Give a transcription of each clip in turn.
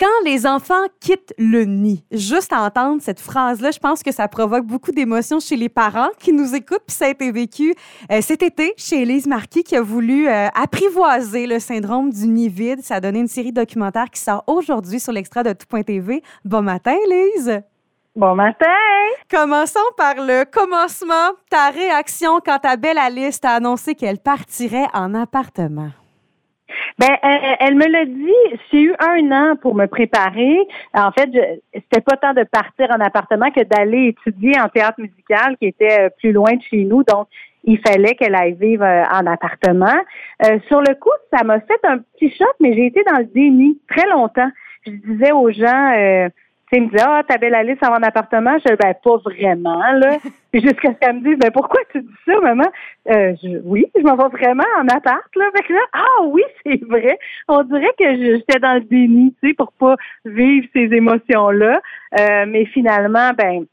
Quand les enfants quittent le nid, juste à entendre cette phrase-là, je pense que ça provoque beaucoup d'émotions chez les parents qui nous écoutent. Puis ça a été vécu cet été chez Élise Marquis qui a voulu apprivoiser le syndrome du nid vide. Ça a donné une série documentaire qui sort aujourd'hui sur l'extra de tout.tv. Bon matin, Élise! Bon matin! Commençons par le commencement. Ta réaction quand ta belle Alice t'a annoncé qu'elle partirait en appartement. Ben, elle me l'a dit. J'ai eu 1 an pour me préparer. En fait, c'était pas tant de partir en appartement que d'aller étudier en théâtre musical qui était plus loin de chez nous. Donc, il fallait qu'elle aille vivre en appartement. Sur le coup, ça m'a fait un petit choc, mais j'ai été dans le déni très longtemps. Je disais aux gens, ils me disaient, ta belle Alice va en appartement. Je disais, pas vraiment, là. Puis jusqu'à ce qu'elle me dise, pourquoi tu dis ça, maman? Oui, je m'en vais vraiment en appart, là. Fait que là, oui, c'est vrai. On dirait que j'étais dans le déni, tu sais, pour pas vivre ces émotions-là. Mais finalement,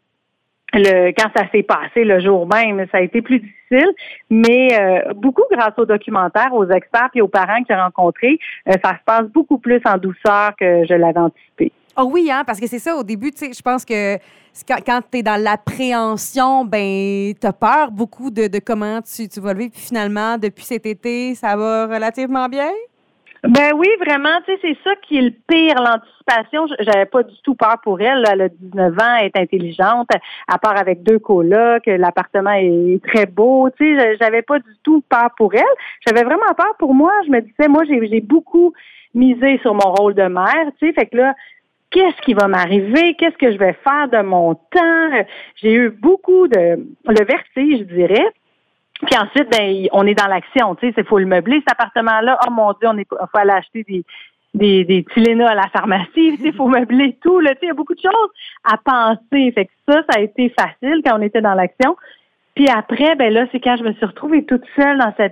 quand ça s'est passé le jour même, ça a été plus difficile, mais beaucoup grâce aux documentaires, aux experts et aux parents que j'ai rencontrés, ça se passe beaucoup plus en douceur que je l'avais anticipé. Oh oui, parce que c'est ça, au début, tu sais, je pense que quand tu es dans l'appréhension, t'as peur beaucoup de comment tu vas le vivre. Puis finalement, depuis cet été, ça va relativement bien? Ben oui, vraiment, tu sais, c'est ça qui est le pire, l'anticipation. J'avais pas du tout peur pour elle. Là. Elle a 19 ans, elle est intelligente, elle part avec 2 colocs, l'appartement est très beau. Tu sais, j'avais pas du tout peur pour elle. J'avais vraiment peur pour moi. Je me disais, moi, j'ai beaucoup misé sur mon rôle de mère, tu sais, fait que là, qu'est-ce qui va m'arriver? Qu'est-ce que je vais faire de mon temps? J'ai eu beaucoup le vertige, je dirais. Puis ensuite, on est dans l'action, tu sais, il faut le meubler, cet appartement-là. Oh mon Dieu, il faut aller acheter des Tylenol à la pharmacie, il faut meubler tout, là, tu sais, il y a beaucoup de choses à penser. Fait que ça a été facile quand on était dans l'action. Puis après, là, c'est quand je me suis retrouvée toute seule dans cette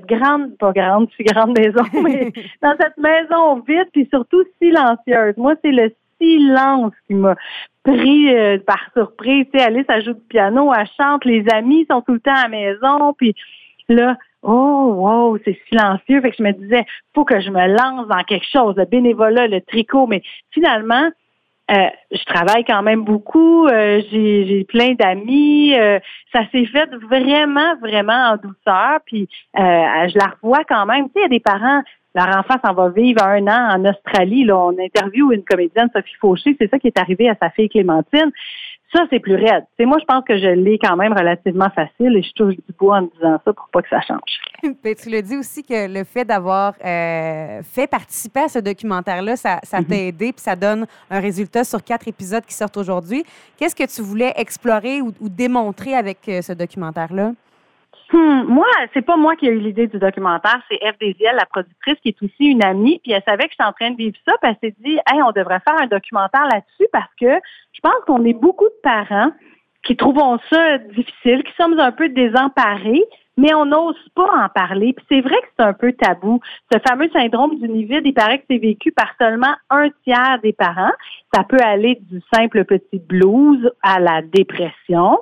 si grande maison, mais dans cette maison vide, puis surtout silencieuse. Moi, c'est le silence qui m'a pris par surprise. Tu sais, Alice, elle joue du piano, elle chante, les amis sont tout le temps à la maison, puis là, wow, c'est silencieux. Fait que je me disais, faut que je me lance dans quelque chose, le bénévolat, le tricot, mais finalement, je travaille quand même beaucoup, j'ai plein d'amis, ça s'est fait vraiment, vraiment en douceur, puis je la revois quand même. Tu sais, il y a des parents, leur enfant s'en va vivre 1 an en Australie. Là, on interviewe une comédienne, Sophie Fauché, c'est ça qui est arrivé à sa fille Clémentine. Ça, c'est plus raide. Tu sais, moi, je pense que je l'ai quand même relativement facile et je touche du bois en me disant ça pour pas que ça change. Tu le dis aussi que le fait d'avoir fait participer à ce documentaire-là, ça t'a aidé puis ça donne un résultat sur 4 épisodes qui sortent aujourd'hui. Qu'est-ce que tu voulais explorer ou démontrer avec ce documentaire-là? Moi, c'est pas moi qui ai eu l'idée du documentaire, c'est Eve Desiel, la productrice, qui est aussi une amie, puis elle savait que j'étais en train de vivre ça, puis elle s'est dit, on devrait faire un documentaire là-dessus parce que je pense qu'on est beaucoup de parents qui trouvons ça difficile, qui sommes un peu désemparés, mais on n'ose pas en parler. Puis c'est vrai que c'est un peu tabou. Ce fameux syndrome du nid vide, il paraît que c'est vécu par seulement 1/3 des parents. Ça peut aller du simple petit blues à la dépression.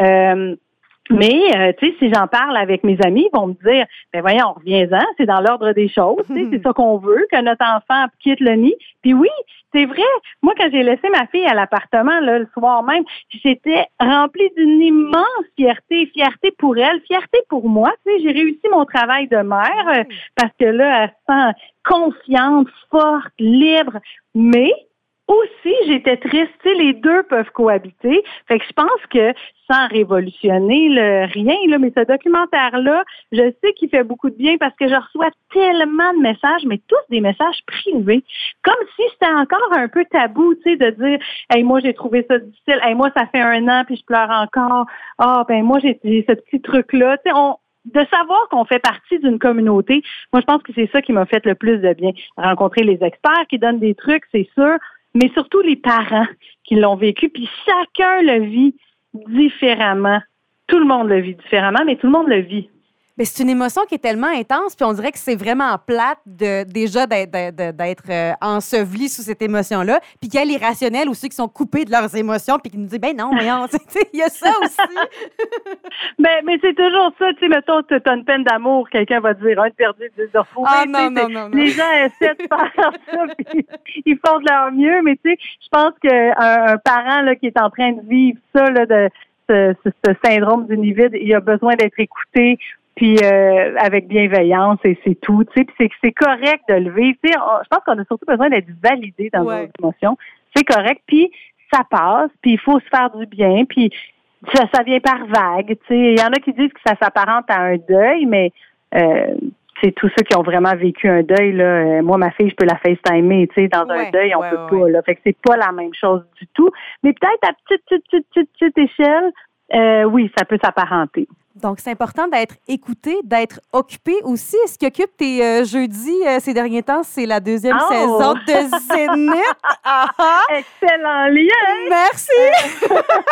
Mais, tu sais, si j'en parle avec mes amis, ils vont me dire, voyons, reviens-en, c'est dans l'ordre des choses, tu sais, c'est ça qu'on veut, que notre enfant quitte le nid. Puis oui, c'est vrai. Moi, quand j'ai laissé ma fille à l'appartement, là, le soir même, j'étais remplie d'une immense fierté pour elle, fierté pour moi. Tu sais, j'ai réussi mon travail de mère parce que là, elle se sent confiante, forte, libre, mais aussi, j'étais triste. Tu sais, les deux peuvent cohabiter. Fait que je pense que sans révolutionner rien, là, mais ce documentaire-là, je sais qu'il fait beaucoup de bien parce que je reçois tellement de messages, mais tous des messages privés. Comme si c'était encore un peu tabou, tu sais, de dire, hey, moi, j'ai trouvé ça difficile. Hey, moi, ça fait 1 an puis je pleure encore. Moi, j'ai ce petit truc-là. Tu sais, de savoir qu'on fait partie d'une communauté, moi, je pense que c'est ça qui m'a fait le plus de bien. Rencontrer les experts qui donnent des trucs, c'est sûr, mais surtout les parents qui l'ont vécu, puis chacun le vit différemment. Tout le monde le vit différemment, mais tout le monde le vit. Mais c'est une émotion qui est tellement intense, puis on dirait que c'est vraiment plate déjà d'être enseveli sous cette émotion-là, puis qu'il y a les rationnels aussi qui sont coupés de leurs émotions, puis qui nous disent, ben non, voyons, il y a ça aussi. Mais c'est toujours ça, tu sais, mettons, tu as une peine d'amour, quelqu'un va dire, un perdu, deux retrouvés. Ah non. Les gens essaient de faire ça, puis ils font de leur mieux, mais tu sais, je pense qu'un parent là, qui est en train de vivre ça, là, ce syndrome du nid vide, il a besoin d'être écouté, puis avec bienveillance, et c'est tout, tu sais, puis c'est correct de le vivre, tu sais, je pense qu'on a surtout besoin d'être validé dans nos émotions, c'est correct, puis ça passe, puis il faut se faire du bien, puis ça vient par vague, tu sais, il y en a qui disent que ça s'apparente à un deuil, mais c'est tous ceux qui ont vraiment vécu un deuil, là, moi, ma fille, je peux la FaceTimer, tu sais, dans un deuil, on peut pas, là, fait que c'est pas la même chose du tout, mais peut-être à petite échelle, oui, ça peut s'apparenter. Donc, c'est important d'être écouté, d'être occupé aussi. Ce qui occupe tes jeudis ces derniers temps, c'est la deuxième saison de Zénith. Excellent lien! Merci!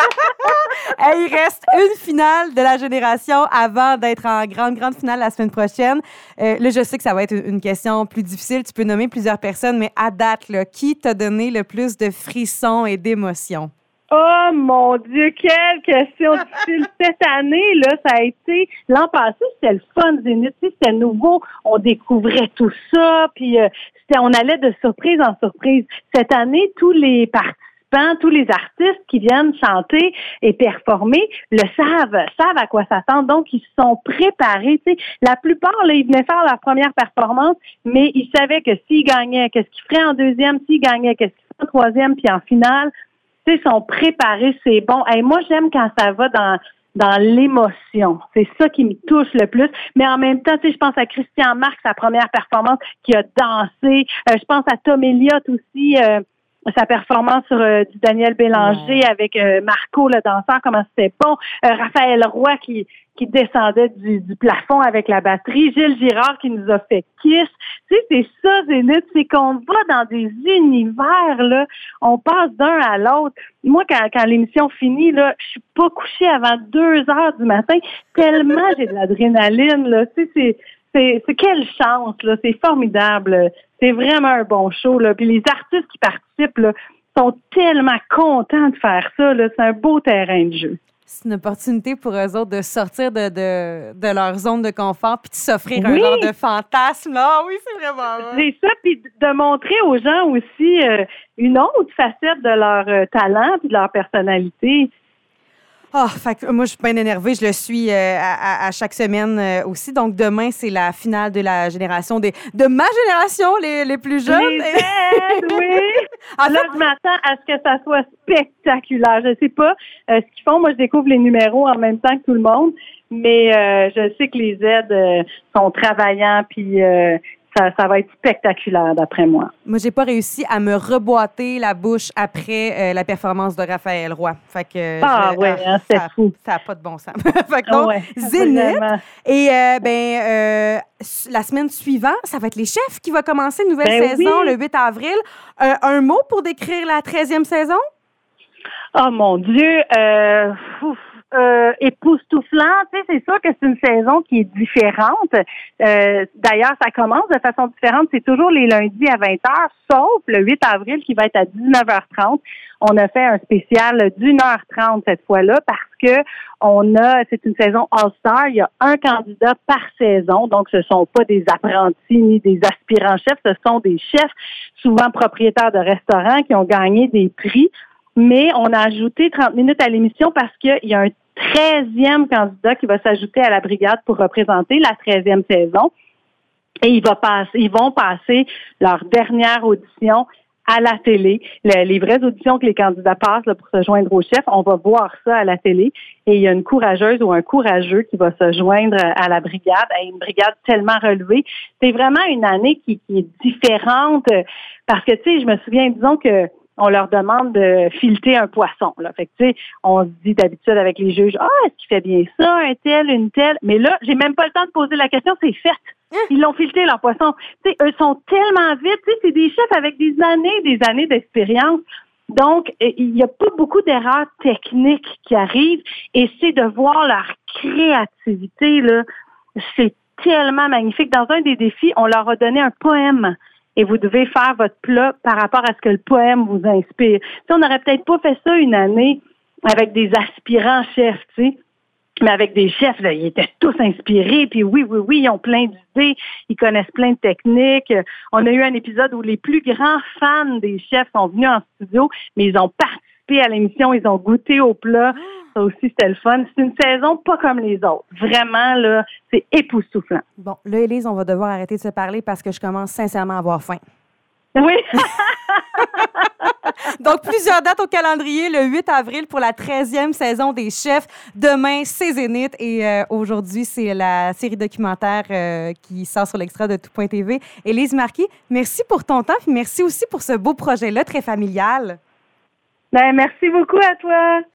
Il reste une finale de la génération avant d'être en grande finale la semaine prochaine. Là, je sais que ça va être une question plus difficile. Tu peux nommer plusieurs personnes, mais à date, là, qui t'a donné le plus de frissons et d'émotions? Oh mon Dieu, quelle question difficile. Cette année, là, ça a été... L'an passé, c'était le fun, Zénith. C'était nouveau. On découvrait tout ça. Puis on allait de surprise en surprise. Cette année, tous les participants, tous les artistes qui viennent chanter et performer savent à quoi s'attendre. Donc, ils se sont préparés. Tu sais, la plupart, là, ils venaient faire leur première performance, mais ils savaient que s'ils gagnaient, qu'est-ce qu'ils feraient en deuxième, s'ils gagnaient, qu'est-ce qu'ils feraient en troisième, puis en finale. Tu sais, sont préparés, c'est bon. Hey, moi, j'aime quand ça va dans l'émotion. C'est ça qui me touche le plus. Mais en même temps, tu sais, je pense à Christian Marc, sa première performance, qui a dansé. Je pense à Tom Elliott aussi, sa performance sur du Daniel Bélanger avec Marco, le danseur, comment c'était bon. Raphaël Roy qui descendait du plafond avec la batterie. Gilles Girard qui nous a fait Kiss. Tu sais, c'est ça, Zénith, c'est qu'on va dans des univers, là. On passe d'un à l'autre. Moi, quand l'émission finit, là, je suis pas couchée avant 2h du matin, tellement j'ai de l'adrénaline, là. Tu sais, c'est quelle chance, là. C'est formidable. C'est vraiment un bon show, là. Puis les artistes qui participent, là, sont tellement contents de faire ça, là. C'est un beau terrain de jeu. C'est une opportunité pour eux autres de sortir de leur zone de confort puis de s'offrir un genre de fantasme. Ah oui, c'est vraiment vrai. C'est ça, puis de montrer aux gens aussi une autre facette de leur talent puis de leur personnalité. Fait que moi, je suis bien énervée. Je le suis à chaque semaine aussi. Donc, demain, c'est la finale de la génération de ma génération, les plus jeunes. Oui. Là, je m'attends à ce que ça soit spectaculaire. Je sais pas ce qu'ils font. Moi, je découvre les numéros en même temps que tout le monde. Mais je sais que les aides sont travaillants puis ça va être spectaculaire, d'après moi. Moi, j'ai pas réussi à me reboîter la bouche après la performance de Raphaël Roy. Fait que c'est fou. Ça n'a pas de bon sens. Fait que donc, Zénith. Et la semaine suivante, ça va être les chefs qui va commencer une nouvelle saison le 8 avril. Un mot pour décrire la 13e saison? Oh mon Dieu! Époustouflant. Tu sais, c'est sûr que c'est une saison qui est différente. D'ailleurs, ça commence de façon différente. C'est toujours les lundis à 20h, sauf le 8 avril qui va être à 19h30. On a fait un spécial d'1h30 cette fois-là parce que c'est une saison All-Star. Il y a un candidat par saison. Donc, ce sont pas des apprentis ni des aspirants chefs. Ce sont des chefs, souvent propriétaires de restaurants qui ont gagné des prix. Mais on a ajouté 30 minutes à l'émission parce qu'il y a un 13e candidat qui va s'ajouter à la brigade pour représenter la 13e saison. Et ils vont passer leur dernière audition à la télé. Les vraies auditions que les candidats passent là, pour se joindre au chef, on va voir ça à la télé. Et il y a une courageuse ou un courageux qui va se joindre à la brigade, à une brigade tellement relevée. C'est vraiment une année qui est différente parce que, tu sais, je me souviens, disons que on leur demande de fileter un poisson. Là. Fait que, tu sais, on se dit d'habitude avec les juges, est-ce qu'il fait bien ça, un tel, une telle? Mais là, j'ai même pas le temps de poser la question, c'est fait. Ils l'ont fileté, leur poisson. Tu sais, eux sont tellement vite. Tu sais, c'est des chefs avec des années d'expérience. Donc, il n'y a pas beaucoup d'erreurs techniques qui arrivent et c'est de voir leur créativité, là. C'est tellement magnifique. Dans un des défis, on leur a donné un poème. Et vous devez faire votre plat par rapport à ce que le poème vous inspire. On n'aurait peut-être pas fait ça une année avec des aspirants chefs, tu sais. Mais avec des chefs, là, ils étaient tous inspirés, puis oui, ils ont plein d'idées, ils connaissent plein de techniques. On a eu un épisode où les plus grands fans des chefs sont venus en studio, mais ils ont participé à l'émission, ils ont goûté au plat. Ça aussi, c'était le fun. C'est une saison pas comme les autres. Vraiment, là, c'est époustouflant. Bon, là, Élise, on va devoir arrêter de se parler parce que je commence sincèrement à avoir faim. Oui. Donc, plusieurs dates au calendrier. Le 8 avril pour la 13e saison des Chefs. Demain, c'est Zénith. Et aujourd'hui, c'est la série documentaire qui sort sur l'extra de tout.tv. Élise Marquis, merci pour ton temps. Puis merci aussi pour ce beau projet-là, très familial. Ben, merci beaucoup à toi.